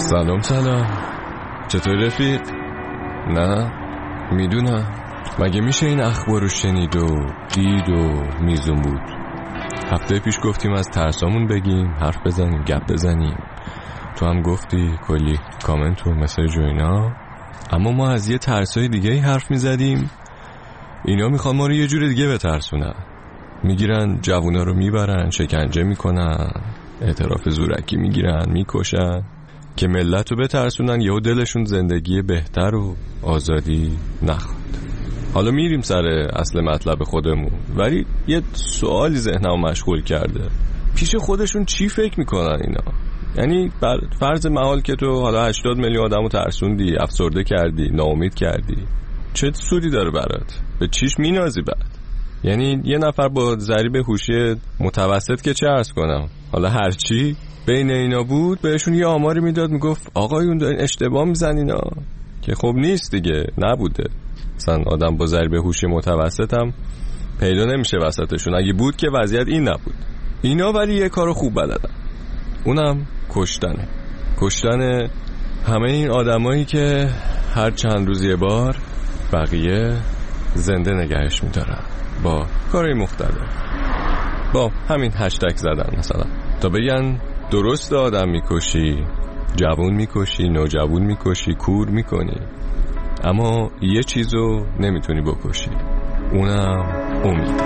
سلام چطور رفیق؟ نه میدونم، مگه میشه این اخبارو شنید و دید و میزون بود؟ هفته پیش گفتیم از ترسامون بگیم، حرف بزنیم، گپ بزنیم. تو هم گفتی کلی کامنت و مسیج و اینا، اما ما از یه ترسای دیگه حرف میزدیم. اینا میخوان ما رو یه جور دیگه بترسونن. میگیرن جوونا رو میبرن، شکنجه میکنن، اعتراف زورکی میگیرن، میکشن که ملت رو بترسونن یهو دلشون زندگی بهتر و آزادی نخواد. حالا میریم سر اصل مطلب خودمون، ولی یه سوالی ذهنمو مشغول کرده. پیش خودشون چی فکر میکنن اینا؟ یعنی بر فرض محال که تو حالا 80 میلیون آدمو ترسوندی، افسرده کردی، ناامید کردی، چه سودی داره برات؟ به چیش مینازی بعد؟ یعنی یه نفر با ضریب هوشی متوسط که چه عرض کنم، حالا هرچی بین اینا بود، بهشون یه آماری میداد، میگفت آقایون دارین اشتباه میزنینا، که خب نیست دیگه، نبوده. مثلا آدم با ضریب هوشی متوسط هم پیدا نمیشه وسطشون. اگه بود که وضعیت این نبود. اینا ولی یه کارو خوب بلدن، اونم کشتن همه این آدمایی که هر چند روز یه بار بقیه زنده نگهش میدارن با کارهای مختلف، با همین هشتگ زدن مثلا، تا بگن درست آدم میکشی، جوون میکشی، نوجوون میکشی، کور میکنی، اما یه چیزو نمیتونی بکشی، اونم امید.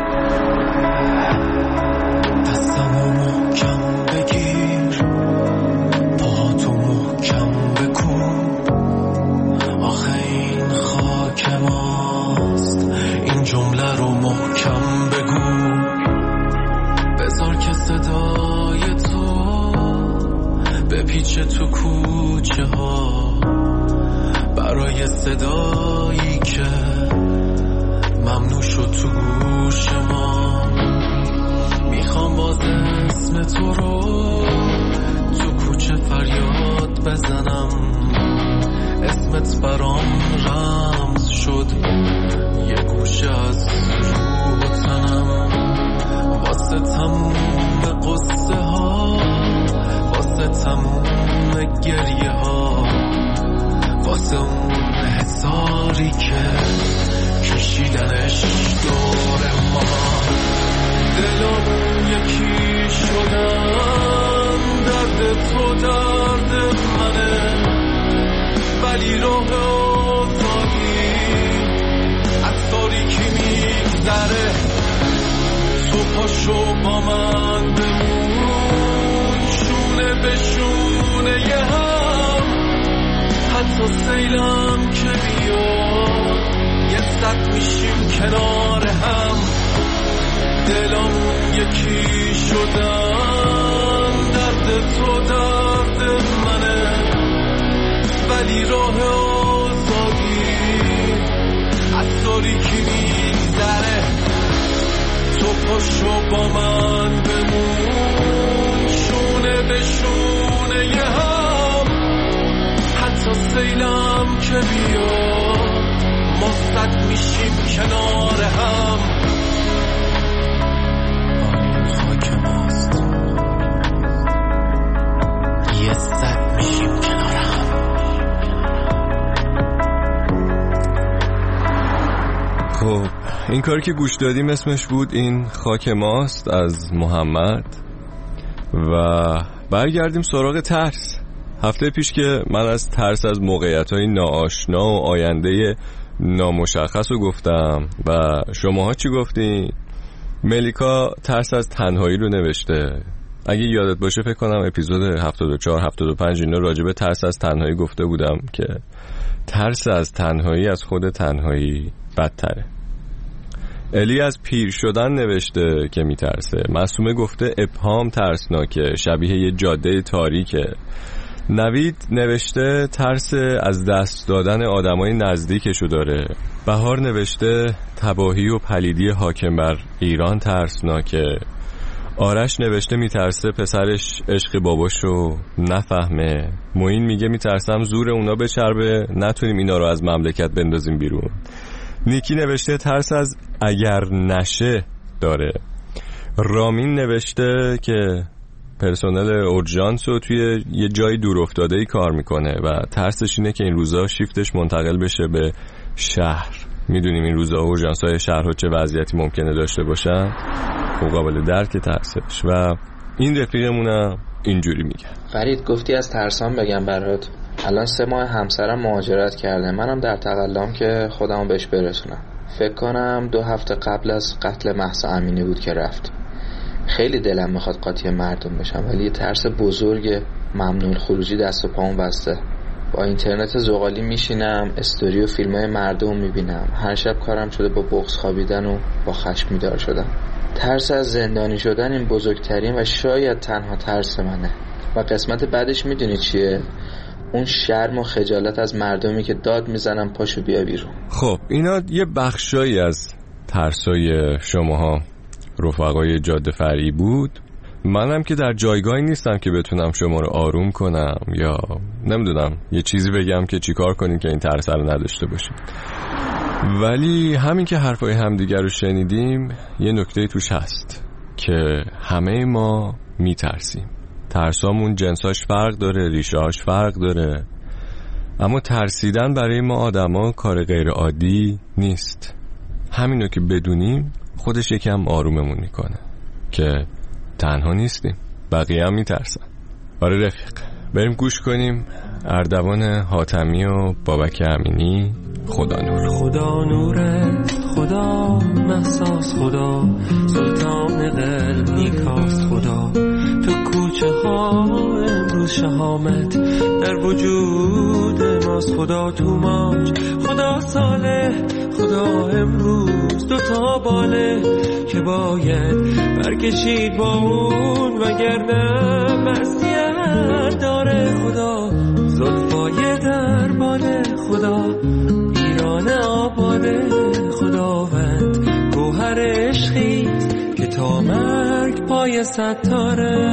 دستمو محکم بگیر، پاهاتو محکم بکوب، آخه این خاک ماست، این جمله رو محکم بگو، بذار که صدای تو بپیچه تو کوچه ها، برای صدایی که ممنوع شد تو گوش ما. میخوام باز اسم تو رو تو کوچه فریاد بزنم، اسمت برام رمز شد یه گوشه از روح و تنم، واسه تموم قصه ها، واسه تموم گریه ها، واسه اون حساری که کشیدنش دور ما. دلمون یکی شدن، درد تو درد منه، ولی راه آزادی از تاریکی میگذره. تو پاشو با من بمون، شونه به شونه یه هم، حتی سیلم که بیاد یه سد میشیم کنار هم. دلمون یکی شدن، درد تو درد منه، ولی راه آزادی از تاریکی میگذره. تو پاشو با من بمون، شونه به شونه یه هم، حتی سیلم که بیاد ما صد میشیم کنار هم. آین خاک ماست، یه صد میشیم کنار هم. خب این کاری که گوش دادیم اسمش بود این خاک ماست از محمد. و برگردیم سراغ ترس. هفته پیش که من از ترس از موقعیت‌های ناآشنا و آینده نامشخص رو گفتم و شماها چی گفتین؟ ملیکا ترس از تنهایی رو نوشته. اگه یادت باشه فکر کنم اپیزود 74-75 اینا راجع به ترس از تنهایی گفته بودم که ترس از تنهایی از خود تنهایی بدتره. الی از پیر شدن نوشته که میترسه. معصومه گفته ابهام ترسناکه، شبیه یه جاده تاریکه. نوید نوشته ترس از دست دادن آدمای نزدیکشو داره. بهار نوشته تباهی و پلیدی حاکم بر ایران ترسناکه. آرش نوشته میترسه پسرش عشق باباشو نفهمه. معین میگه میترسم زور اونا بچربه نتونیم اینا رو از مملکت بندازیم بیرون. نیکی نوشته ترس از اگر نشه داره. رامین نوشته که پرسنل اورژانس و توی یه جای دور افتاده‌ای کار میکنه و ترسش اینه که این روزا شیفتش منتقل بشه به شهر. میدونیم این روزا اورژانس‌های شهرها چه وضعیتی ممکنه داشته باشن، قابل درک ترسش. و این رفیقمونم اینجوری میگه: فرید گفتی از ترسام بگم برات. الان 3 ماه همسرم مهاجرت کرده، منم در تقلام که خودمو بهش برسونم. فکر کنم 2 هفته قبل از قتل مهسا امینی بود که رفت. خیلی دلم میخواد قاطی مردم بشم، ولی یه ترس بزرگ ممنوع خروجی دست و پامون بسته. با اینترنت زغالی میشینم، استوری و فیلمای مردم میبینم. هر شب کارم شده با بغض خوابیدن و با خشم بیدار شدن. ترس از زندانی شدن این بزرگترین و شاید تنها ترس منه. و قسمت بعدش میدونی چیه؟ اون شرم و خجالت از مردمی که داد میزنن پاشو بیا بیرون. خب اینا یه بخشایی از ترسای شماها رفقای جاده فرعی بود. منم که در جایگاهی نیستم که بتونم شما رو آروم کنم یا نمیدونم یه چیزی بگم که چیکار کنین که این ترس رو نداشته باشید. ولی همین که حرفای همدیگر رو شنیدیم یه نکته توش هست که همه ما میترسیم. ترسامون جنساش فرق داره، ریشه‌هاش فرق داره، اما ترسیدن برای ما آدما کار غیر عادی نیست. همینو که بدونیم خودش یکم آروممون میکنه که تنها نیستیم، بقیه هم میترسن. آره رفیق، بریم گوش کنیم اردوان حاتمی و بابک امینی خدا نور. خدا نورت، خدا محساس، خدا سلطان قلب نیکاست، خدا تو کوچه ها امروز شهامت در وجود ماست، خدا تو ماج، خدا صالح، خدا امروز 2 باله که باید برکشید با اون وگرنه مسیحت داره، خدا زلفای در باله، خدا ایران آباده، خداوند گوهر عشقی که تا مرگ پای ستاره،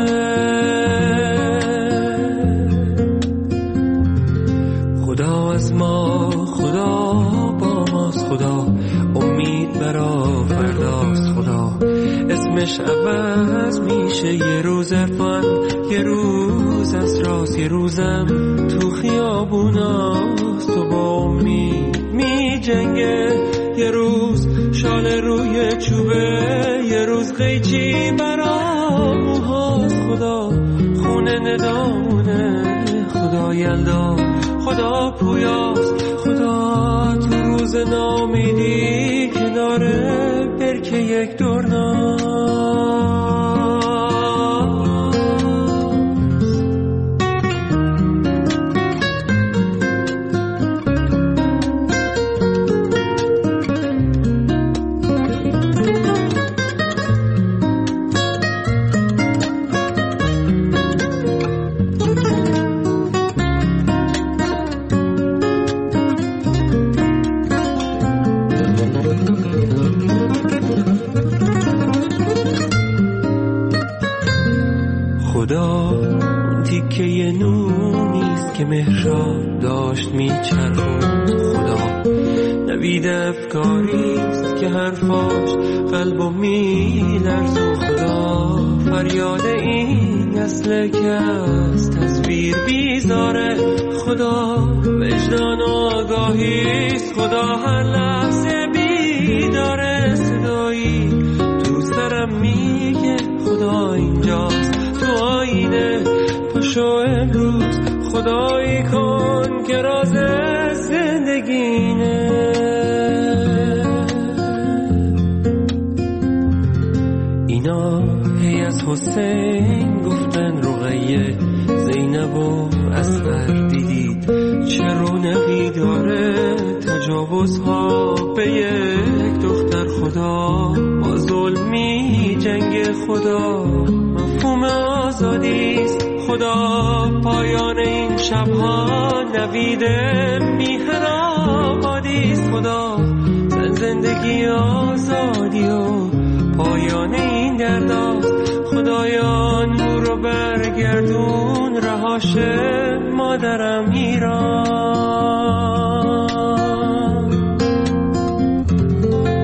خدا از ما، خدا با ماست، خدا امید برا فرداست، خدا اسمش عوض میشه، یه روز عرفان، یه روز اسراس، یه روزم تو خیابوناست، تو با امید می جنگه، یه روز شال روی چوبه، یه روز قیچی برا موهاست، خدا خونه ندامونه، خدا یلدا، خدا پویاست، خدا تو روز نامیدی کناره برکه یک دورنا. خدا اون تیکه نونیست که مهراب داشت میچرخوند، خدا نوید افکاریست که حرفاش قلبو میلرزون، خدا فریاد این نسل که از تصویر بیزاره، خدا وجدان و آگاهیست، خدا هر لحظه بیداره، صدایی تو سرم میگه خدا اینجاست، تو آینه پاشو امروز خدایی کن که راز زندگینه. اینا هی از حسین گفتن رقیه، زینب و اصغر دیدید چه رونقی داره، تجاوزها به یک دختر، خدا با ظلمی جنگ، خدا مفهوم آزادیست، خدا پایان این شبها نوید میهن آبادیست، خدا زندگی آزادی و پایان این درداست، خدایا نور رو برگردون رهاش مادرم ایران.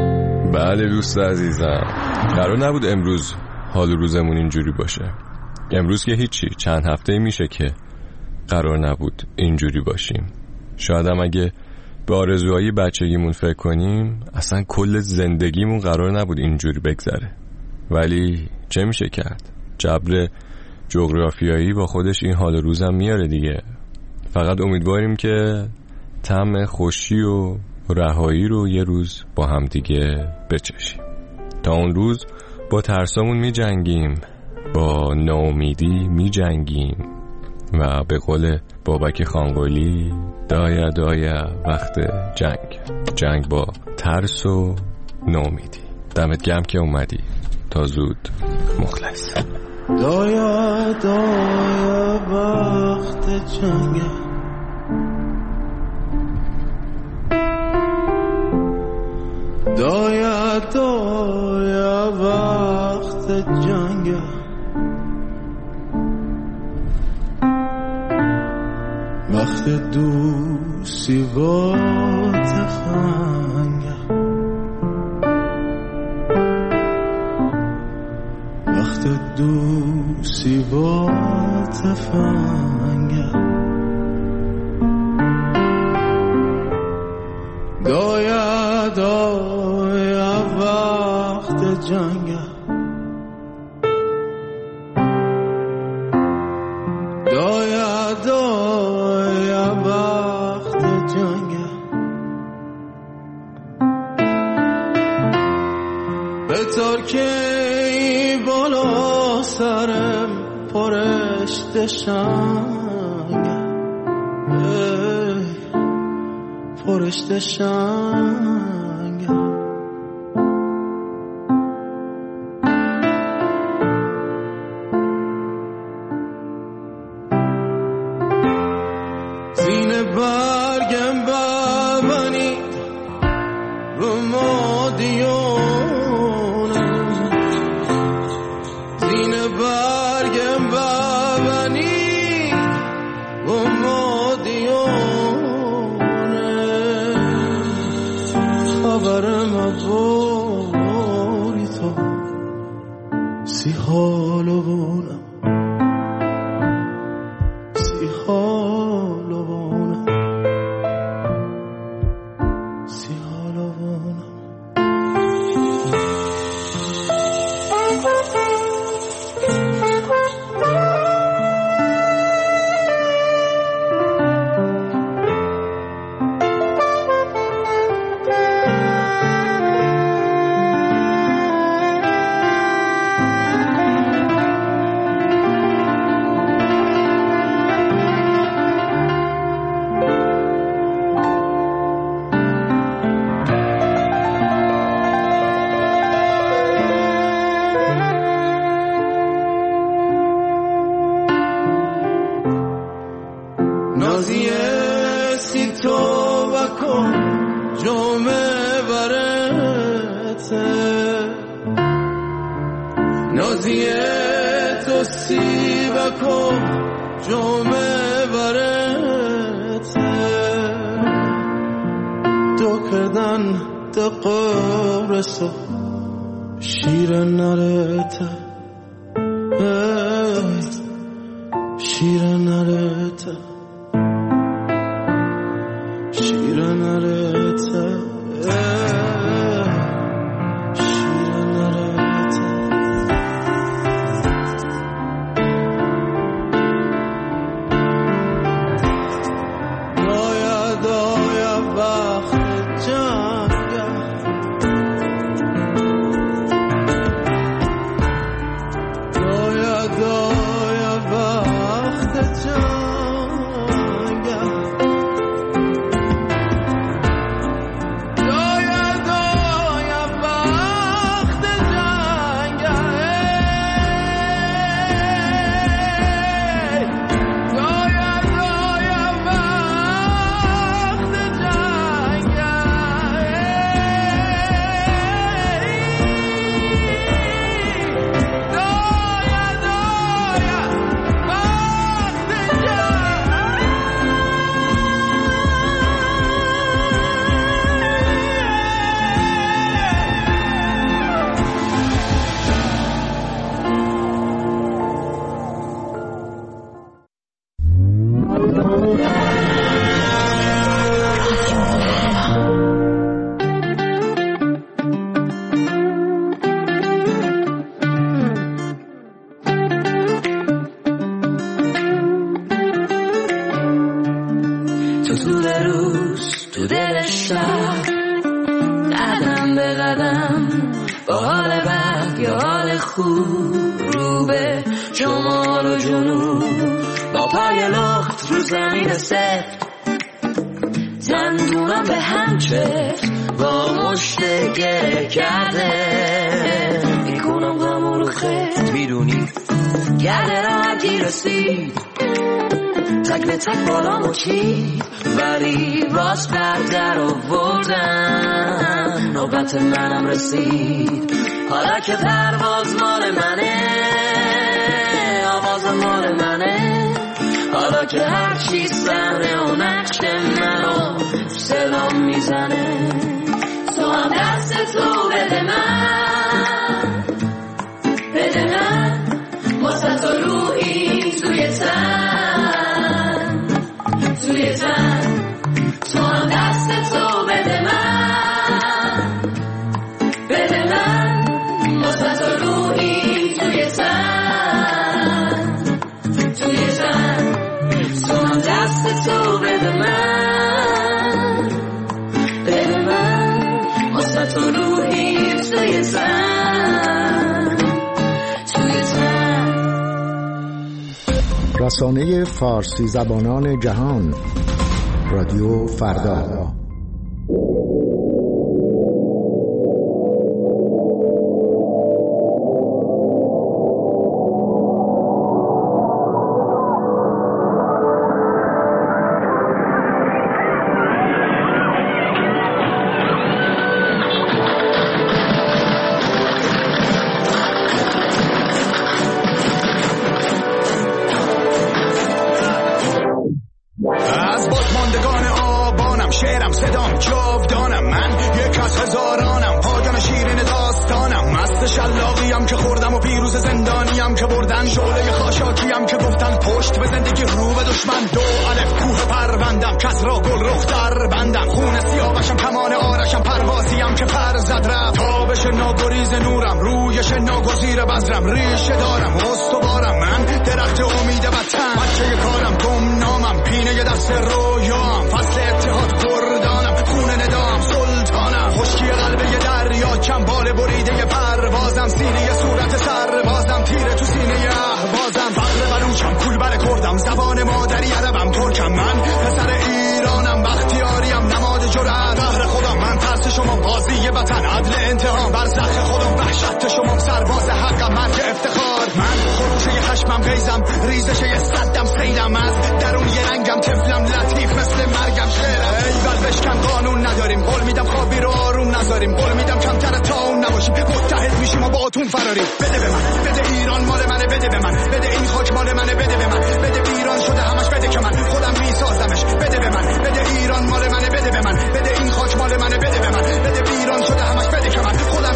بله دوست عزیزم، قرار نبود امروز حال روزمون اینجوری باشه. امروز که هیچی، چند هفته میشه که قرار نبود اینجوری باشیم. شاید هم اگه به آرزوهای بچگیمون فکر کنیم اصلا کل زندگیمون قرار نبود اینجوری بگذره. ولی چه میشه کرد؟ جبر جغرافیایی با خودش این حال روزم میاره دیگه. فقط امیدواریم که طعم خوشی و رهایی رو یه روز با هم دیگه بچشیم. تا اون روز با ترسامون می جنگیم، با ناامیدی می جنگیم و به قول بابک خانقلی دایا وقت جنگ با ترس و ناامیدی. دمت گرم که اومدی. تا زود. مخلص. دایا وقت جنگ، دایا وقت جنگ، وقت دوستی و تفنگ، وقت دوستی و تفنگ، دایا وقت جنگ، دایا وقت جنگ، به ترکی بالا سرم پرشت شنگ، پرشت شنگ، زین برگم ببنید رو مادیونم، زین برگم ببنید رو مادیونم، خبرم باری تو سی حالو بونم، سی حالو بونم، سی حالو بونم. نازی سی تو بکن جامعه برته، نازی تو سی بکن جامعه برته، دو کردن دو قبرسو شیر نرته، شیر نرته، شیر نرته، شیر نرته. دایا وقت جنگ، دایا وقت جنگ، تو دل شهر، قدم به قدم با حال بد یا حال خوب، رو به شمال و جنوب با پای لخت رو زمین سفت، دندونم به هم چفت با مشت گره کرده، میکنم غمو رو خفت، میدونی گرده راحتی رسید، تک به تک بالامو چید، ولی راست بر در آوردم، نوبت منم رسید، حالا که پرواز مال منه، آواز مال منه، حالا که هر چی سهره و نقش منو سلام میزنه، تو هم دست تو بده من، بده من، واسه تو روحی توی تن، توی تن، تو هم دست تو بده من، بده من، واسه تو روحی توی تن، توی تن، تو هم دست تو بده من، بده من، واسه تو روحی توی تن، توی تن. رسانه فارسی زبانان جهان، رادیو فردا. شلاقیم که خوردم و پیروز زندانیم که بردن، شعله خاشاکیم که گفتن پشت به زندگی رو به دشمن، دو الف کوه پروندم کس را گل رخ در بندم، خون سیاوشم کمان آرشم، پروازیم که پر زد رفت، تابش ناگریز نورم، رویش ناگزیر بذرم، ریشه دارم استوارم، من درخت امید وطن، بچه کارم گمنامم، پینه دست رویام، فصل اتحاد کردانم، خون ندام سلطانم، خشکی قلب یه دریا، چنبال بریده پروازم، سینه صورت سربازم، تیره تو سینه اهوازم، فقر بلوچم، کول بر کردم، زبان مادری عربم، ترکم، من پسر ایرانم، بختیاریم، نماد جرأت، قهر خودم، من ترس شما، بازی وطن، عدل انتقام، برزخ خودم، وحشت شما، سرباز حقم، مرگ افتخار، من خروشه خشمم، غیزم، ریزش صدم، سیلم، از درون یه رنگم، طفلم، لطیف مثل مرگم، شعرم، ایول بشکن، قانون نداریم، قول میدم خوابی رو آروم نذاریم، قول میدم کمتر تا اون نباشیم، متحد میشیم و با اتون فراریم، بده به من، بده ایران مال منه، بده به من، بده این خاک مال منه، بده به من، بده ایران شده همش، بده که من خودم میسازمش، بده به من، بده ایران مال منه، بده به من، بده این خاک مال منه، بده به من، بده ایران شده همش، بده که من خودم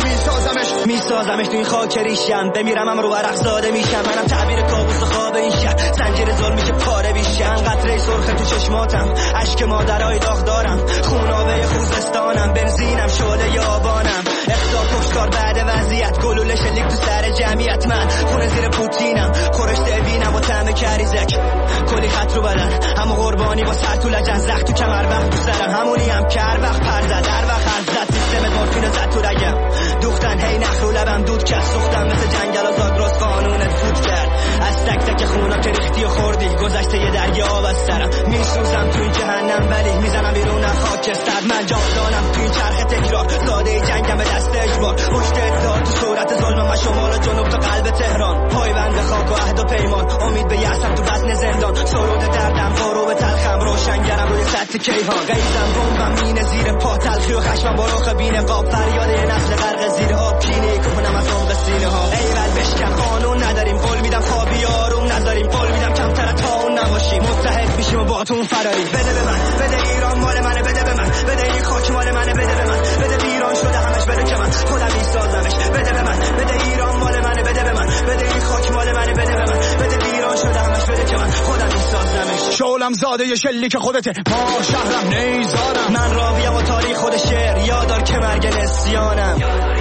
میسازمش تو این خاک ریشم، بمیرم هم رو ورق زاده میشم، منم تعبیر کابوس خواب این شهر، زنجیر ظلمی که پاره بیشم، قطره سرخ تو چشماتم، اشک مادرای داغ دارم، خونابه خوزستانم، بنزینم، شعله یابانم، اقضا کشتار بعد وضعیت، گلوله شلیک تو سر جمعیت، من خونه زیر پوتینم، خورشته بینم و طعم کریزک، کلی خط رو بدن، همه قربانی با سر تو لجن، زخ تو کمر وقت تو سرم، همونی هم که هر وقت پر زد، هر وقت هر زد، سیستم مورفین زد تو رگم، دوختن هی نخ رو لبم دود کرد، سوختم مثل جنگل و زاگرس، قانونت فوت کرد، از تک تک خونا که ریختی و خوردی، گذشته یه دریا آب از سرم، میسوزم تو این جهنم، ولی میزنم بیرون از خاکستر، من جاودانم تو این چرخ تکرار، ساده جنگم به دست اجبار، پشت اتحاد تو صورت ظلم، و شمال و جنوب تو قلب تهران، پایبند خاک و عهد و پیمان، امید به یأسم تو بطن زندان، سرود دردم، غروب تلخم، روشنگرم روی سطح کیهان، غیظم، بمبم، مینه زیر پا، تلخی و خشمم با رخ بی‌نقاب، فریاد یه نسل غرق زیر آب، کینه کنم از عمق سینه ها، ایول بشکن، قانون نداریم، قول میدم خوابی آروم نذاریم، قول میدم کمتر تا اون نباشیم، متحد میشیم و با اتون فراریم، بده به من، بده ایران مال منه، بده به من، بده این خاک مال منه، بده به من، بده ایران شده همش، بده که من خودم میسازمش، بده به من، بده ایران مال منه، بده به من، بده این خاک مال منه، بده به من، بده ایران شده همش، بده که من خودم میسازمش، شعلم زاده شلیک خودته، ما شهرم نیزارم، من راویم و تاریخ خود شعر، یادار که مرگ نسیانم،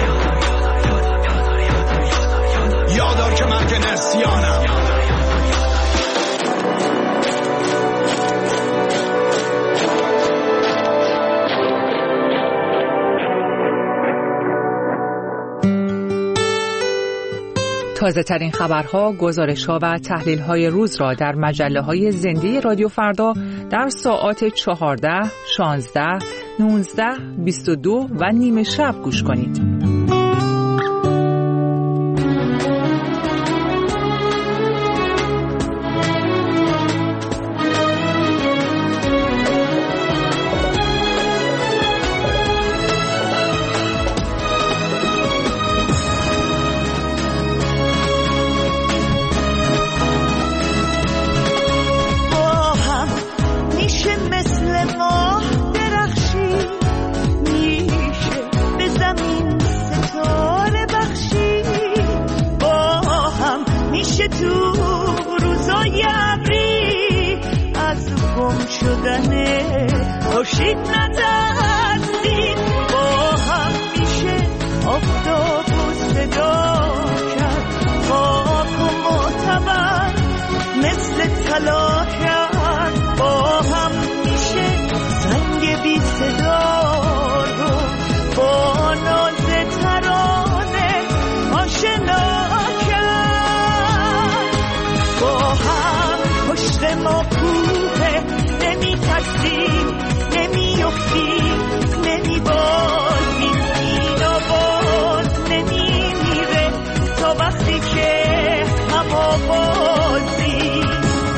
یادار که مرگ نسیانم. تازه ترین خبرها، گزارش‌ها و تحلیل‌های روز را در مجله‌های زنده رادیو فردا در ساعات 14، 16، 19، 22 و نیمه شب گوش کنید. خورشید نترسید با هم میشه آفتاب و صدا کرد، خاک و معتبر مثل طلا کرد، با هم میشه زنگ بی صدا رو با ناز ترانه آشنا کرد. با هم پشت ما کوه نمی ترسیم، نمی‌افتیم، نمی‌بازیم، این آواز نمی‌میره تا وقتی که هم آوازیم.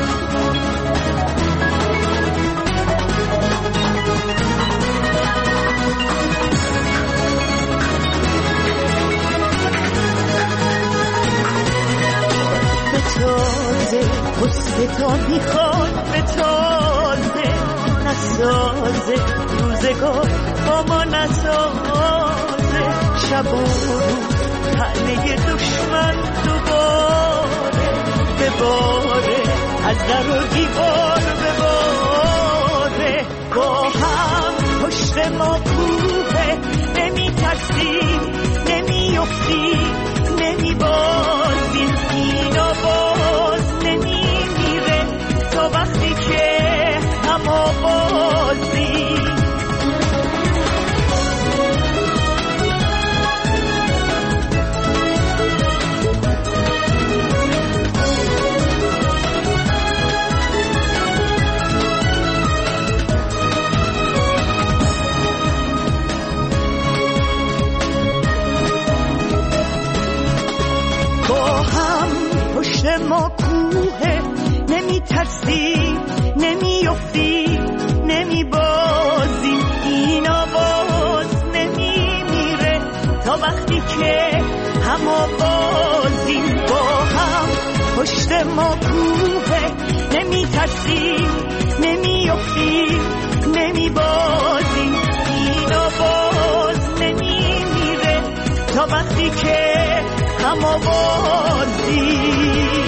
به تازه غصه تا میخواد، به تازه نسازه روزگار با ما نسازه، شب و روز تنه دشمن دوباره بباره، از در و دیوار بباره. با هم پشت ما کوه نمی ترسیم، نمی افتیم، نمی بازیم، این آواز نمی میره تا وقتی که هم آوازیم. با هم پشت ما کوه نمی ترسیم، نمی افتیم، نمی بازیم، این آواز نمی میره تا وقتی که هم آوازیم. با هم پشت ما کوه نمی ترسیم، نمی افتیم، نمی بازیم، این آواز نمی میره تا وقتی که هم آوازیم.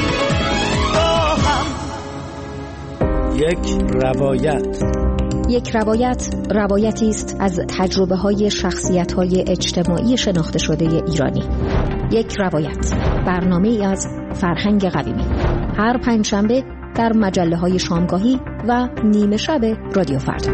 یک روایت روایتی است از تجربه‌های شخصیت‌های اجتماعی شناخته شده ایرانی. یک روایت، برنامه‌ای از فرهنگ قویمی، هر پنجشنبه در مجله‌های شامگاهی و نیمه شب رادیو فردا.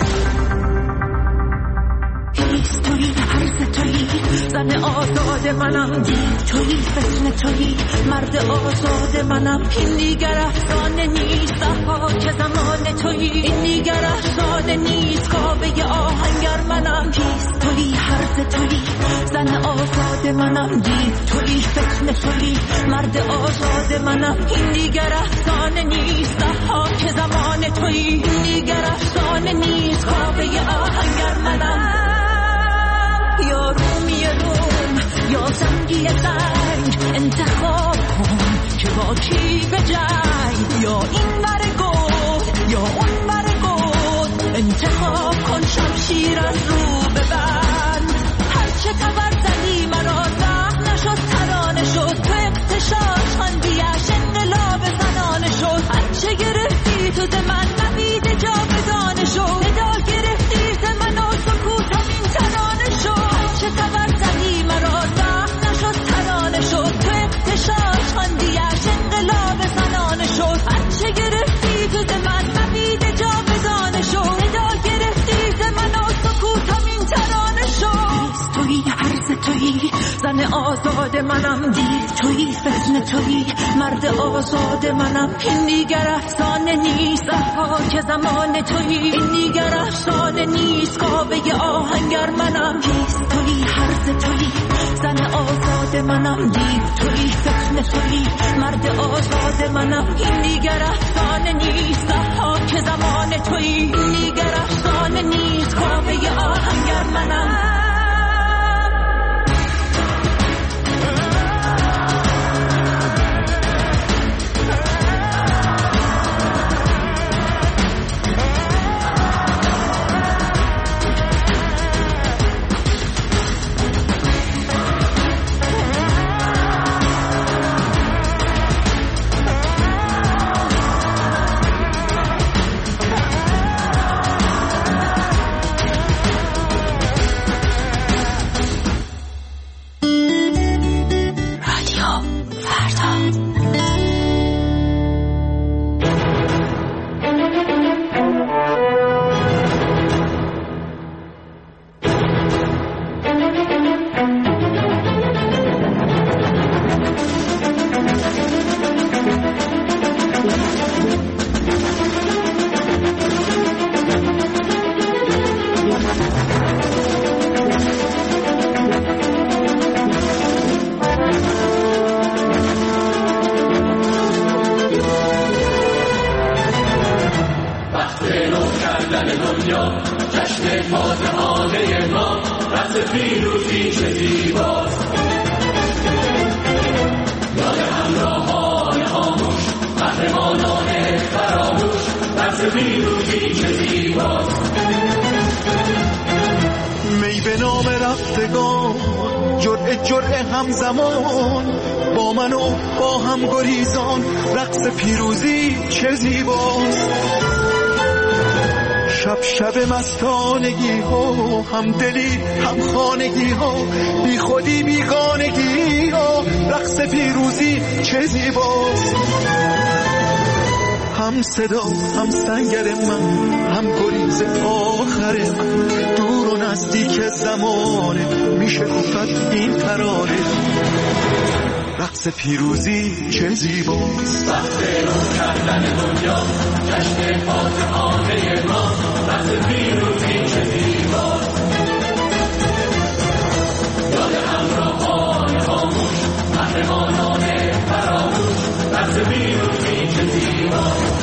زن آزاد منم، تویی فتنه، تویی مرد آزاد منم. این دیگر افسانه نیست، که زمان تویی. این دیگر افسانه نیست، کابه آهنگر منم. کیست تویی، هرز تویی، زن آزاد منم. تویی فتنه، تویی مرد آزاد منم. این دیگر افسانه نیست، که زمان تویی. این دیگر افسانه نیست، کابه آهنگر منم. یا رومی روم یا زنگی زنگ، انتخاب کن که با کی به جنگ. یا این بر گفت یا اون بر گفت، انتخاب کن شمشیر از رو ببند. هرچه تبر زدی مرا زهر نشد، ترانه شد تو اقتشاش خاندیش انقلاب زنانه شد. هرچه گرفتی تو ز من نبید جا بگانه شد. صدا گرفتی ز من و سکوتم این ترانه شد. هرچه تبر زدی مرا زهر نشد، ترانه شد تو اقتشاش خاندیش انقلاب زنانه شد. هرچه گرفتی تو ز من نبید جا بگانه شد. صدا گرفتی ز من و سکوتم این ترانه شد. تویی عرض تویی، زن آزاد منم. دیر تویی فتنه تویی، مرد آزاد منم، این دیگر افسانه نیست، که زمان تویی، این دیگر افسانه نیست، کاوه آهنگر منم، کیست تویی، هرز تویی، زن آزاد منم، دیو تویی، فتنه تویی، مرد آزاد منم، این دیگر افسانه نیست، که زمان تویی، این دیگر افسانه نیست، کاوه آهنگر منم. می به نام رفتگان، جرعه همزمان، با من و با هم گریزان، رقص پیروزی چه زیباست. شب مستانگی ها، هم دلی هم خانگی ها، بی خودی بیگانگی ها، رقص پیروزی چه زیباست. هم صدا هم سنگر من، هم گریز آخر من، دور و نزدیک زمانه، میشه گفت این ترانه، رقص پیروزی چه زیباست. وقت رو کردن دنیا، جشن فاتحانه ما، رقص پیروزی چه زیباست. یاد همراهان خاموش، قهرمانان فراموش، رقص پیروزی چه زیباست.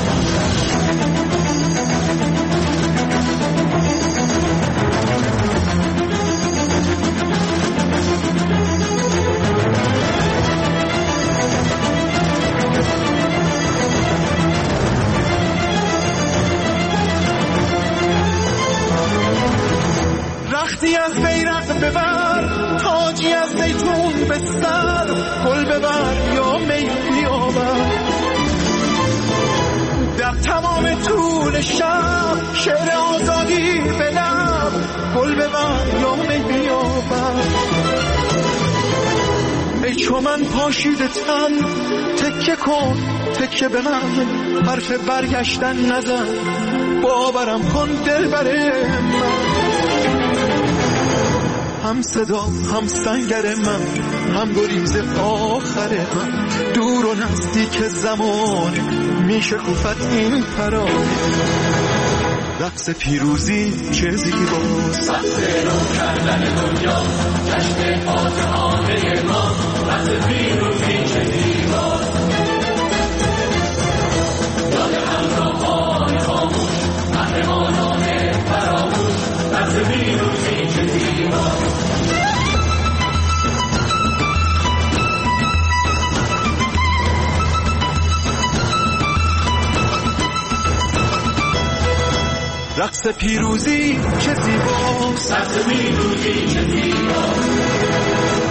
رختی از بیرق ببر، تاجی از زیتون به سر، گل ببر یا می بیاور. در تمام طول شب، شعر آزادی به لب، گل ببر یا می بیاور. ای چو من پاشیده تن، تکه کن تکه به من، حرف برگشتن نزن، باورم کن دلبر من. هم صدا هم سنگر من، هم گریز آخر من، دور و نزدیک زمان، میشه گفت این ترانه، رقص پیروزی چه زیباست. وقت رو کردن دنیا، جشن فاتحانه ما، رقص پیروزی چه زیباست. یاد همراهان خاموش، قهرمانان فراموش، رقص پیروزی چه زیباست. رقص پیروزی چه زیباست. رقص پیروزی چه زیباست.